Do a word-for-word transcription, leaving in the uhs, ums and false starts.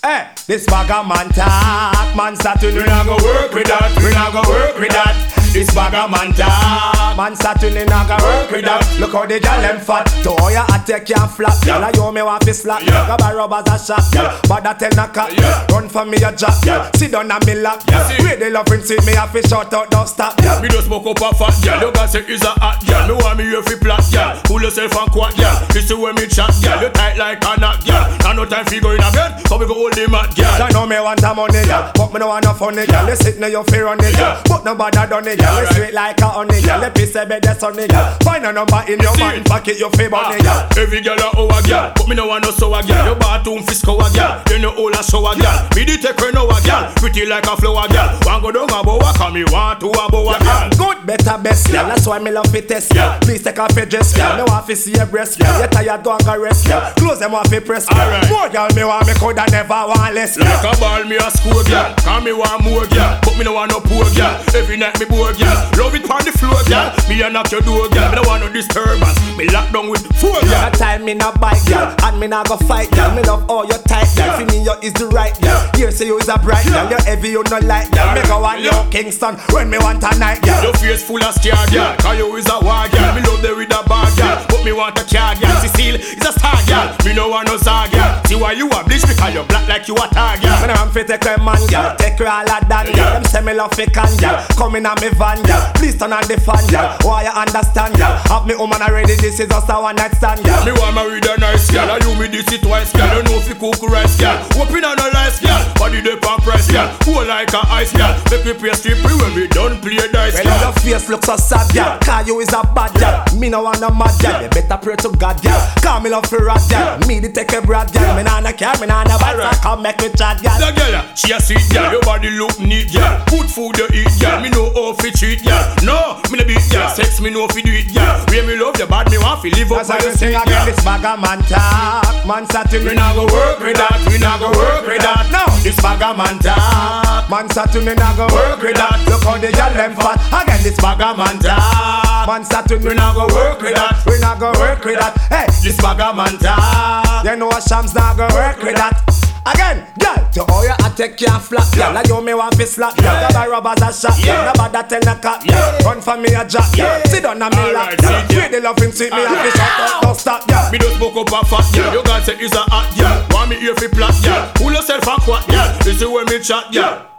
Hey, this bag of man talk, man Saturn, we not go work with that, we not go work with that. This bag of man talk, man Saturn, we not go work with that. Look how the girl them fat, to all your attack can't flap. Girl, I you me want to slap, grab a rubbers a shot. But that tell no cat, run for me a job. Sit down on me lap, where the loving see me have to shout out, don't stop. Me just smoke up a fat girl, you got say is a hot girl. Me want me here fi plot girl, pull yourself and quat girl. This is where me chat girl, you tight like a knot girl. Now no time fi go in a bed, so we go hold the mat girl. I know me want a money girl, but me no want no funny girl. You sit now you fear on it girl, but nobody done it girl. You sweet like a honey girl, you piss a bed that's honey girl. Find a number in your mind, pocket your favour money girl. Every girl a our girl, but me no want no sour girl. Your bathroom fi scour girl, you know all a shower girl. Me the take her now a girl, pretty like a flower girl. Want go down a boa, cause me want to a boa girl. Good, better, best girl, that's why me love it test girl. Please take off your dress girl, me want to see your breast girl. You tired, go and go rest girl. Close them off your press girl. More girl me want, me coulda never want less girl. Like a ball me a score girl, cause me want more girl. But me no want no poor girl, every night me bored girl. Love it on the floor girl, me a knock your door girl. Me no want no disturbance, me lock down with four girl. That time me no bite girl, and me no go fight girl. Me love all your tight girl, for me you is the right girl. Here say you is a bright girl, you heavy you no light girl. Me go on your Kingston when me want a night girl. Your face full of scar girl, cause you is a war girl. Me love the with a bar girl, but me want a car girl. Cecile is a star girl, me no want no star girl. See why you a bleach because you black like you a tar girl. Me no want fi take a man girl, take her all a dan girl. Them say me love fi can girl, come in a me van girl. Please turn on the fan girl, why you understand girl? Have me woman already, this is just a one night stand girl. Me want marry the nice girl, and you me this it twice girl. You know fi cook rice girl, open on a rice girl. Body dey pan price girl, cool like a ice girl. Make me play stripper when we done play dice girl. Well, your face looks so sad girl, cause you is a bad girl. Me no want no mad girl, you better pray to God girl. Cause me love fi rat girl, me the take a brad girl. Me nah no care, me nah no bite, so come make me chat girl. The girl, she a sweet girl, your body look neat girl. Good food you eat girl, me know how fi treat girl. No, me no beat girl, sex me know fi do it girl. Where me love you bad, me want fi live up by the street girl. This bag of man talk, man Saturn, we not go work with that, we not go work with that. No, this bag of man talk, man Saturn, we not go work with that. Look how the girl them fat. Again, this bag of man talk, man Saturn, we not go work with that, we not go work with that. Hey, this bag of man talk, you know Shams not go work with that. Again, girl, to all your attack can't flap, girl. Like you me want fi slap, girl. Grab a rubbers a shot, girl. Nobody tell no cat, girl. Run for me a jack, girl. Sit down on me lap, girl. Where the loving sweet me have to shut up, don't stop, girl. Me just smoke up a fat, girl. You got say is a hot, girl. Want me here fi plot, girl. Pull yourself and quat, girl. This is where me chat, girl.